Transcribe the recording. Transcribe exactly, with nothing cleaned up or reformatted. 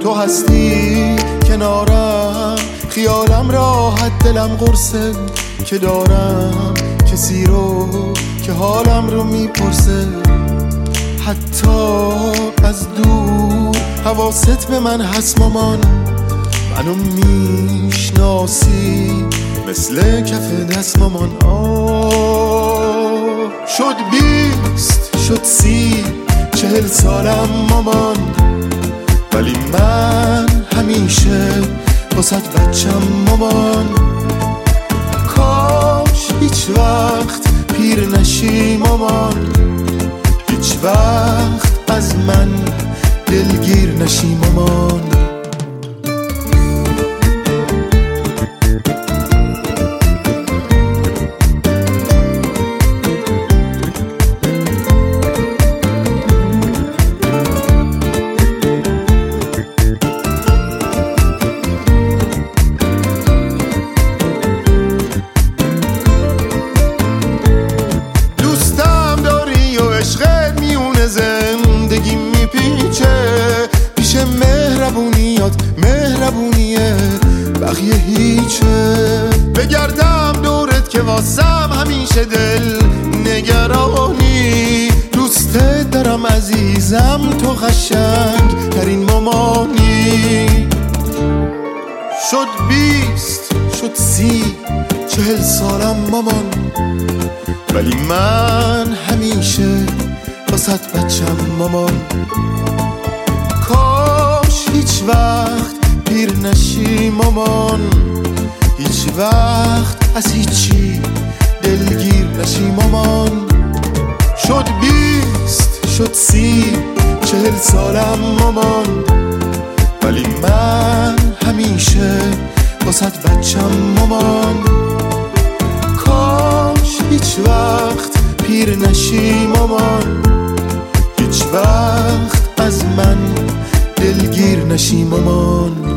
تو هستی کنارم، خیالم راحت دلم قرصه که دارم کسی رو که حالم رو میپرسه. حتی از دور حواست به من هست مامان، منو میشناسی مثل کف دست مامان. آه شد بیست شد سی چهل سالم مامان، ولی من همیشه واسه بچم مامان. کاش هیچ وقت پیر نشی مامان، هیچ وقت از من دلگیر نشی مامان. زندگی میپیچه پیش مهربونیات، مهربونیه بقیه هیچه. بگردم دورت که واسم همیشه دل نگرانی، دوستت دارم عزیزم تو قشنگ ترین مامانی. شد بیست شد سی چهل سالم مامان، ولی من همیشه واسه بچم مامان. کاش هیچ وقت پیر نشی مامان، هیچ وقت از هیچی دلگیر نشی مامان. شد بیست شد سی چهل سالم مامان، ولی من همیشه واسه بچم مامان. کاش هیچ وقت پیر نشی مامان، هیچ وقت از من دلگیر نشی مامان.